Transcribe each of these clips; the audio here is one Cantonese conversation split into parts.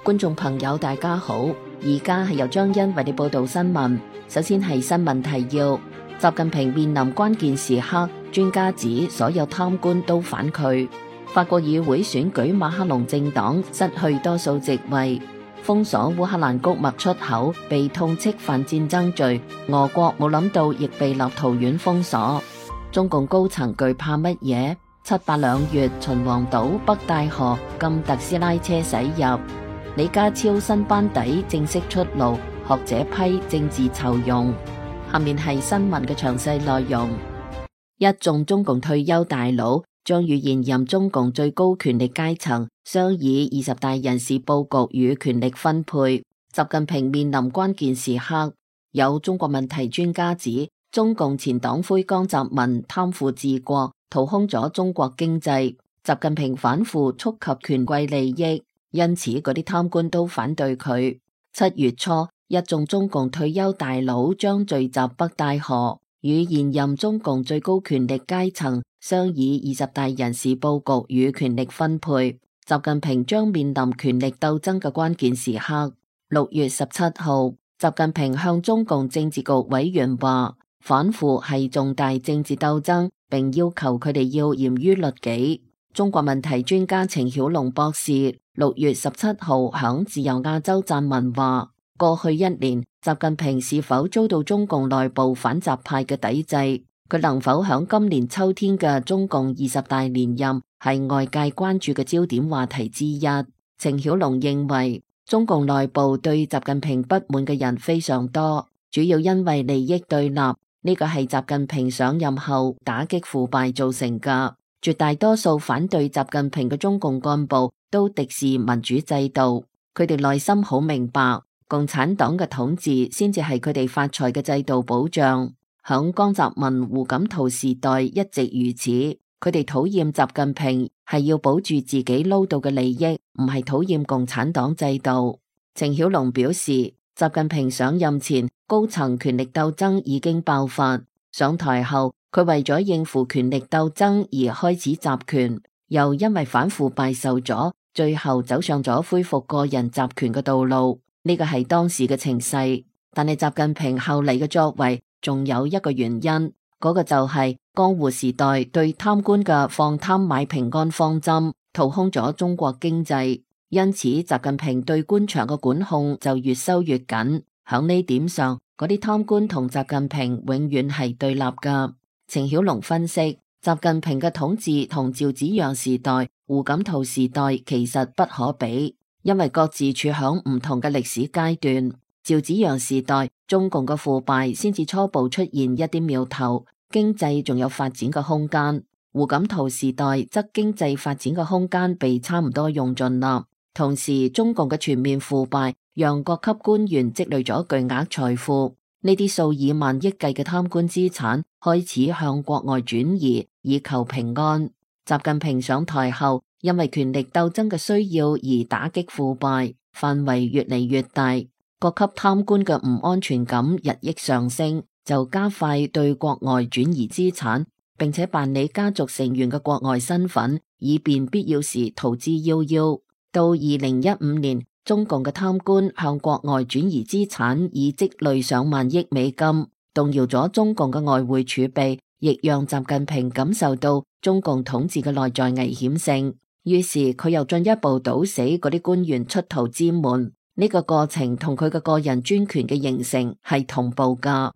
觀眾朋友大家好，而家係由張欣為你報道新聞。首先係新聞提要：習近平面臨關鍵時刻，專家指所有貪官都反佢。法國議會選舉，馬克龍政黨失去多數席位。封鎖烏克蘭穀物出口，被痛斥犯戰爭罪。俄國冇諗到亦被立陶宛封鎖。中共高層懼怕乜嘢？7、8兩月，秦皇島、北戴河禁特斯拉車駛入。李家超新班底正式出爐，學者批政治酬庸。下面係新聞嘅詳細內容。一眾中共退休大佬將與現任中共最高權力階層商議20大人事佈局與權力分配。習近平面臨關鍵時刻，有中國問題專家指，中共前黨魁江澤民貪腐治國，掏空咗中國經濟。習近平反腐觸及權貴利益，因此嗰啲貪官都反對佢。7月初，一眾中共退休大佬將聚集北戴河，與現任中共最高權力階層商議20大人事佈局與權力分配。習近平將面臨權力鬥爭嘅關鍵時刻。6月17號，習近平向中共政治局委員話，反腐係重大政治鬥爭，並要求佢哋要嚴於律己。中國問題專家程曉龍博士6月17號響自由亞洲撰文話，過去1年，習近平是否遭到中共內部反習派嘅抵制？佢能否響今年秋天嘅中共20大連任，係外界關注嘅焦點話題之一。程曉龍認為，中共內部對習近平不滿嘅人非常多，主要因為利益對立，呢個係習近平上任後打擊腐敗造成嘅。絕大多數反對習近平嘅中共幹部都敵視民主制度，佢哋內心好明白，共產黨嘅統治先至係佢哋發財嘅制度保障。響江澤民、胡錦濤時代一直如此，佢哋討厭習近平係要保住自己撈到嘅利益，唔係討厭共產黨制度。程曉龍表示，習近平上任前，高層權力鬥爭已經爆發，上台後，佢為咗應付權力鬥爭而開始集權，又因為反腐敗受阻，最後走上咗恢復個人集權嘅道路。呢個係當時嘅情勢，但係習近平後嚟嘅作為仲有一個原因，嗰個就係江湖時代對貪官嘅放貪買平安方針，掏空咗中國經濟，因此習近平對官場嘅管控就越收越緊。響呢點上，嗰啲貪官同習近平永遠係對立噶。程曉龍分析，習近平嘅統治同趙紫陽時代、胡錦濤時代其實不可比，因為各自處響唔同嘅歷史階段。趙紫陽時代，中共嘅腐敗先至初步出現一啲苗頭，經濟仲有發展嘅空間。胡錦濤時代則經濟發展嘅空間被差唔多用盡啦。同時，中共嘅全面腐敗讓各級官員積累咗巨額財富，呢啲數以萬億計嘅貪官資產開始向國外轉移，以求平安。習近平上台後，因為權力鬥爭嘅需要而打擊腐敗，範圍越嚟越大，各級貪官嘅唔安全感日益上升，就加快對國外轉移資產，並且辦理家族成員嘅國外身份，以便必要時逃之夭夭。到2015年，中共嘅貪官向國外轉移資產已積累上萬億美金，動搖咗中共嘅外匯儲備，亦讓習近平感受到中共統治嘅內在危險性。於是佢又進一步堵死嗰啲官員出逃之門。呢個過程同佢嘅個人專權嘅形成係同步噶。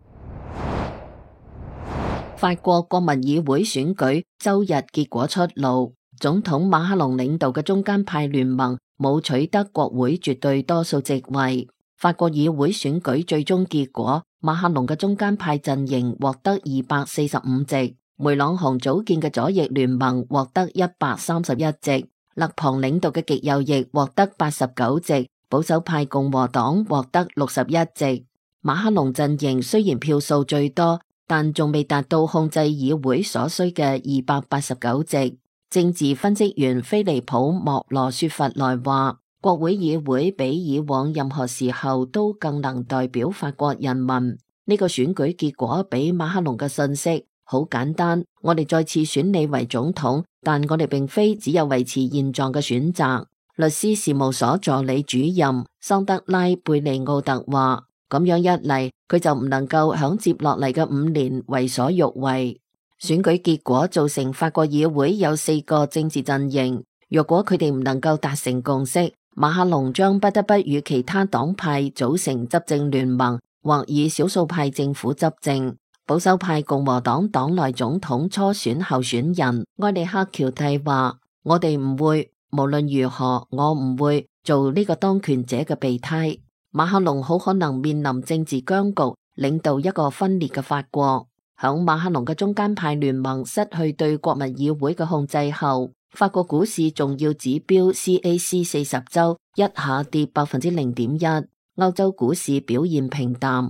法國國民議會選舉周日結果出爐，總統馬克龍領導嘅中間派聯盟冇取得國會絕對多數席位。法國議會選舉最終結果，馬克龍嘅中間派陣營獲得245席，梅朗雄組建嘅左翼聯盟獲得131席，勒龐領導嘅極右翼獲得89席，保守派共和黨獲得61席。馬克龍陣營雖然票數最多，但仲未達到控制議會所需嘅289席。政治分析員菲利普莫羅雪佛萊話，國會議會比以往任何時候都更能代表法國人民。呢個選舉結果俾馬克龍嘅信息好簡單，我哋再次選你為總統，但我哋並非只有維持現狀嘅選擇。 律師事務所助理主任桑德拉貝利奧特話，咁樣一嚟，佢就唔能夠響接落嚟嘅5年為所欲為。選舉結果造成法國議會有4個政治陣營，若果佢哋唔能夠達成共識，馬克龍將不得不與其他黨派組成執政聯盟，或以少數派政府執政。保守派共和黨黨內總統初選候選人埃里克喬蒂話，我哋唔會，無論如何，我唔會做呢個當權者嘅備胎。馬克龍好可能面臨政治僵局，領導一個分裂嘅法國。響馬克龍嘅中間派聯盟失去對國民議會嘅控制後，法國股市重要指標 CAC 40週一下跌0.1%，歐洲股市表現平淡。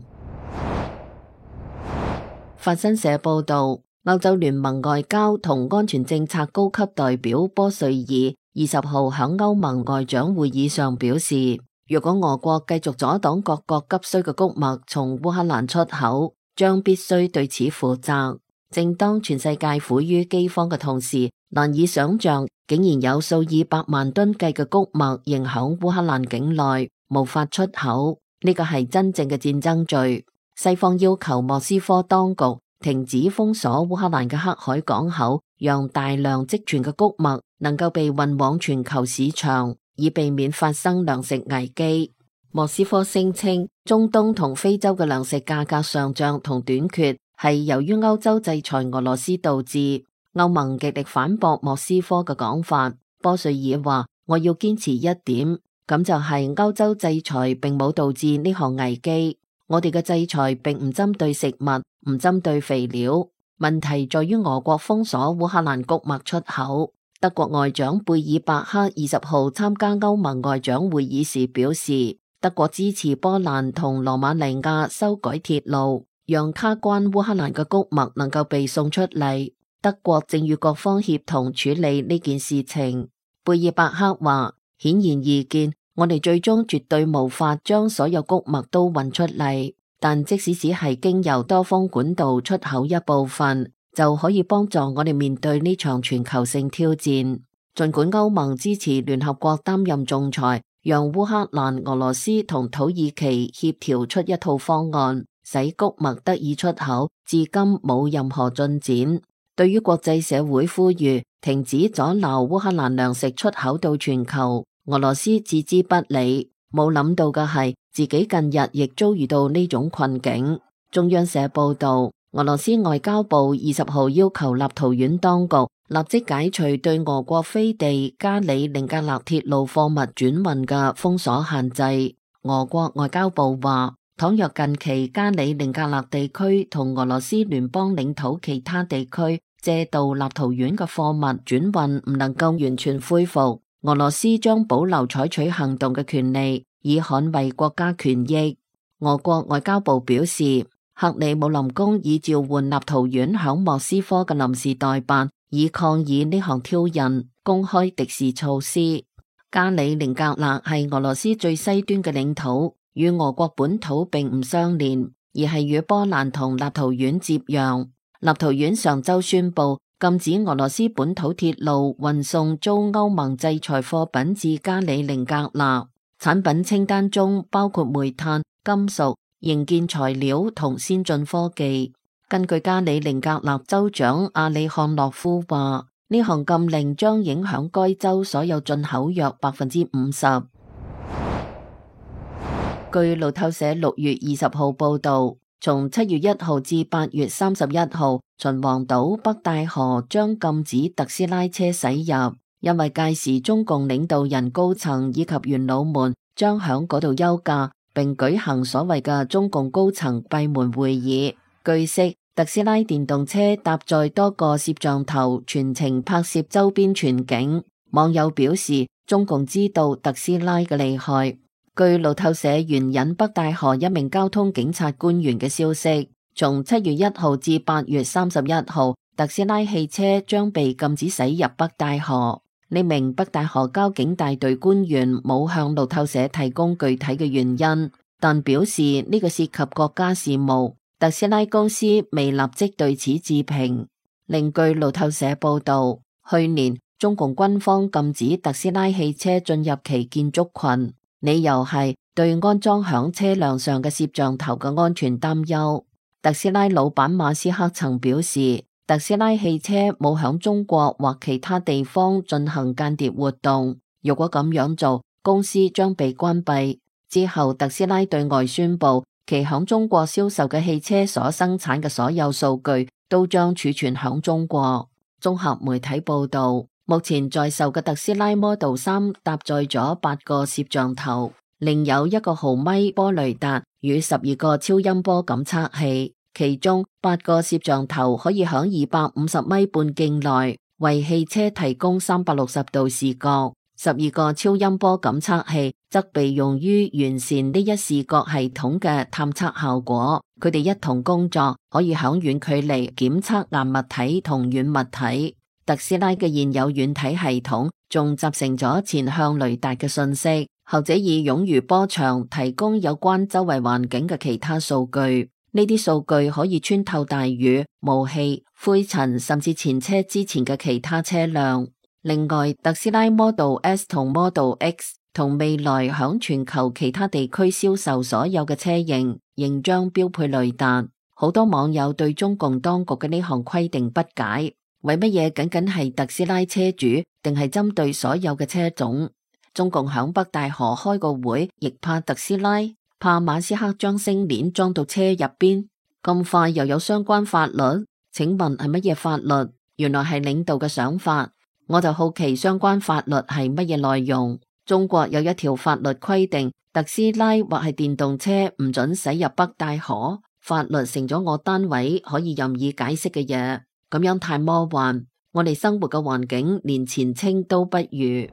法新社報道，歐洲聯盟外交同安全政策高級代表波瑞爾20號響歐盟外長會議上表示，如果俄國繼續阻擋各國急需嘅穀物從烏克蘭出口，將必須對此負責。正當全世界苦於饑荒嘅同時，難以想象竟然有數以百萬噸計嘅穀物仍響烏克蘭境內無法出口，呢個係真正嘅戰爭罪。西方要求莫斯科當局停止封鎖烏克蘭嘅黑海港口，讓大量積存嘅穀物能夠被運往全球市場，以避免發生糧食危機。莫斯科聲稱，中東同非洲嘅糧食價格上漲同短缺係由於歐洲制裁俄羅斯導致。歐盟極力反駁莫斯科嘅講法。波瑞爾話，我要堅持一點，咁就係歐洲制裁並冇導致呢項危機。我哋嘅制裁並唔針對食物，唔針對肥料，問題在於俄國封鎖烏克蘭穀物出口。德國外長貝爾伯克20號參加歐盟外長會議時表示，德國支持波蘭同羅馬尼亞修改鐵路，讓卡關烏克蘭嘅穀物能夠被送出嚟。德國正與各方協同處理呢件事情。貝爾伯克話，顯然易見，我哋最終絕對無法將所有穀物都運出嚟，但即使只係經由多方管道出口一部分，就可以幫助我哋面對呢場全球性挑戰。儘管歐盟支持聯合國擔任仲裁，讓烏克蘭、俄羅斯同土耳其協調出一套方案，使穀物得以出口，至今冇任何進展。對於國際社會呼籲停止阻撓烏克蘭糧食出口到全球，俄羅斯置之不理。冇諗到嘅係，自己近日亦遭遇到呢種困境。中央社報道，俄羅斯外交部20號要求立陶宛當局立即解除對俄國飛地加里寧格勒鐵路貨物轉運嘅封鎖限制。俄國外交部話，倘若近期加里寧格勒地區同俄羅斯聯邦領土其他地區借道立陶宛嘅貨物轉運唔能夠完全恢復，俄羅斯將保留採取行動嘅權利，以捍衛國家權益。俄國外交部表示，克里姆林宮已召喚立陶宛響莫斯科嘅臨時代辦，以抗議呢項挑釁，公開敵視措施。加里寧格勒係俄羅斯最西端嘅領土，與俄國本土並唔相連，而係與波蘭同立陶宛接壤。立陶宛上周宣布禁止俄羅斯本土鐵路運送遭歐盟制裁貨品至加里寧格勒，產品清單中包括煤炭、金屬、營建材料同先進科技。根據加里寧格勒州長阿里漢諾夫話，呢項禁令將影響該州所有進口約 50%。據路透社6月20號報道，從7月1號至8月31號，秦皇島北戴河將禁止特斯拉車駛入，因為屆時中共領導人高層以及元老們將響嗰度休假，並舉行所謂嘅中共高層閉門會議。據悉，特斯拉電動車搭載多個攝像頭，全程拍攝周邊全景。網友表示，中共知道特斯拉嘅厲害。據路透社援引北戴河一名交通警察官員嘅消息，從7月1號至8月31號，特斯拉汽車將被禁止駛入北戴河。呢名北戴河交警大隊官員冇向路透社提供具體嘅原因，但表示呢個涉及國家事務，特斯拉公司未立即對此置評。另據路透社報道，去年中共軍方禁止特斯拉汽車進入其建築群，理由係對安裝響車輛上嘅攝像頭嘅安全擔憂。特斯拉老闆馬斯克曾表示，特斯拉汽車冇響中國或其他地方進行間諜活動，如果咁樣做，公司將被關閉。之後，特斯拉對外宣布，其響中國銷售嘅汽車所生產嘅所有數據都將儲存響中國。綜合媒體報道，目前在售嘅特斯拉 Model 3搭載咗8個攝像頭，另有1個毫米波雷達與12個超音波感測器，其中8個攝像頭可以響250米半徑內為汽車提供360度視覺，12個超音波感測器則被用於完善呢一視覺系統嘅探測效果。佢哋一同工作，可以響遠距離檢測硬物體同軟物體。特斯拉嘅現有軟體系統仲集成咗前向雷達嘅信息，後者以冗餘波長提供有關周圍環境嘅其他數據。呢啲數據可以穿透大雨、霧氣、灰塵，甚至前車之前嘅其他車輛。另外，特斯拉 Model S 同 Model X 同未來響全球其他地區銷售所有嘅車型，仍將標配雷達。好多網友對中共當局嘅呢項規定不解，為乜嘢僅僅係特斯拉車主，定係針對所有嘅車種？中共響北戴河開個會，亦怕特斯拉，怕馬斯克將星鏈裝到車入邊，咁快又有相關法律？請問係乜嘢法律？原來係領導嘅想法。我就好奇相關法律係乜嘢內容？中國有一條法律規定，特斯拉或係電動車唔准駛入北戴河，法律成咗我單位可以任意解釋嘅嘢，咁樣太魔幻。我哋生活嘅環境連前清都不如。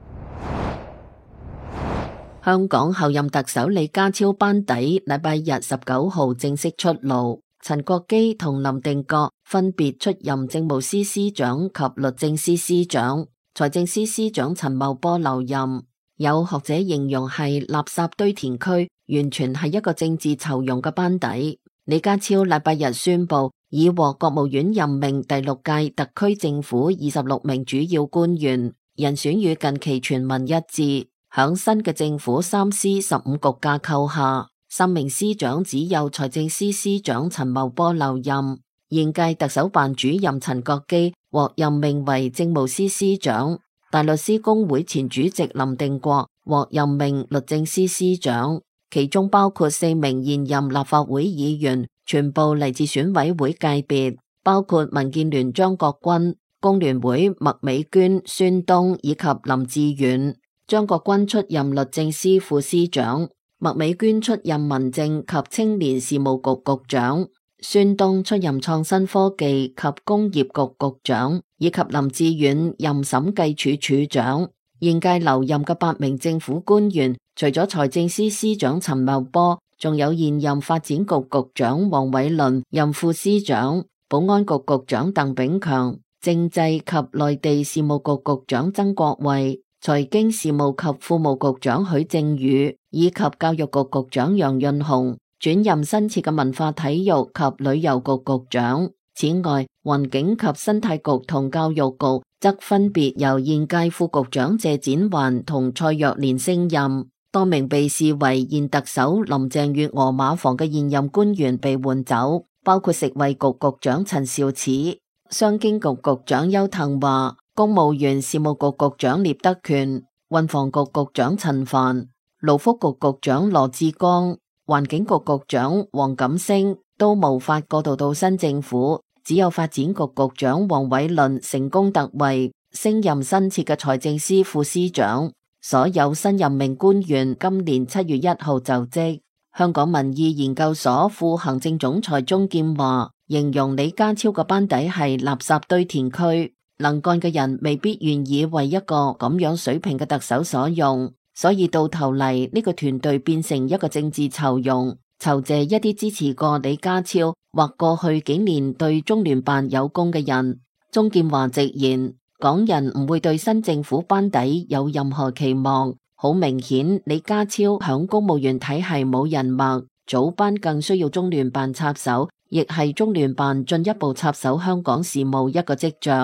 香港候任特首李家超班底禮拜日19號正式出爐，陳國基同林定國分別出任政務司司長及律政司司長，財政司司長陳茂波留任。有學者形容係垃圾堆填區，完全係一個政治酬庸嘅班底。李家超禮拜日宣布，已獲國務院任命第6屆特區政府26名主要官員，人選與近期傳聞一致。響新嘅政府3司15局架構下，3名司長只有財政司司長陳茂波留任。現屆特首辦主任陳國基獲任命為政務司司長。大律師公會前主席林定國獲任命律政司司長，其中包括4名現任立法會議員，全部嚟自選委會界別，包括民建聯張國軍、工聯會麥美娟、孫東以及林志遠。張國軍出任律政司副司長，麥美娟出任民政及青年事務局局長，孫東出任創新科技及工業局局長，以及林志遠任審計署署長。現屆留任嘅8名政府官員，除咗財政司司長陳茂波，仲有現任發展局局長黃偉綸任副司長，保安局局長鄧炳強，政制及內地事務局局長曾國衛，財經事務及庫務局長許正宇以及教育局局長楊潤雄轉任新設嘅文化體育及旅遊局局長。此外，環境及生態局同教育局則分別由現屆副局長謝展寰同蔡若蓮升任。多名被視為現特首林鄭月娥馬房嘅現任官員被換走，包括食衛局局長陳肇始、商經局局長邱騰華、公務員事務局局長聶德權、運房局局長陳帆、勞福局局長羅致光、環境局局長黃錦星都無法過渡到新政府，只有發展局局長黃偉綸成功突圍，升任新設嘅財政司副司長。所有新任命官員今年7月1號就職。香港民意研究所副行政總裁鍾劍華形容李家超嘅班底係垃圾堆填區，能幹嘅人未必願意為一個咁樣水平嘅特首所用，所以到頭嚟呢個團隊變成一個政治酬庸，酬謝一啲支持過李家超或過去幾年對中聯辦有功嘅人。鍾劍華直言，港人唔會對新政府班底有任何期望，好明顯李家超響公務員體系冇人脈，組班更需要中聯辦插手，亦係中聯辦進一步插手香港事務一個跡象。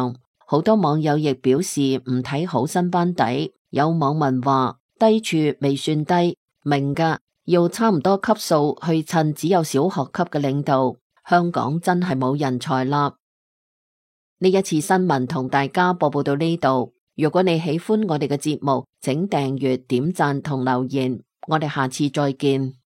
好多網友亦表示唔睇好新班底，有網民話低處未算低，明㗎，要差唔多級數去襯只有小學級嘅領導，香港真係冇人才啦。呢一次新聞同大家播報到呢度，如果你喜歡我哋嘅節目，請訂閱、點讚同留言，我哋下次再見。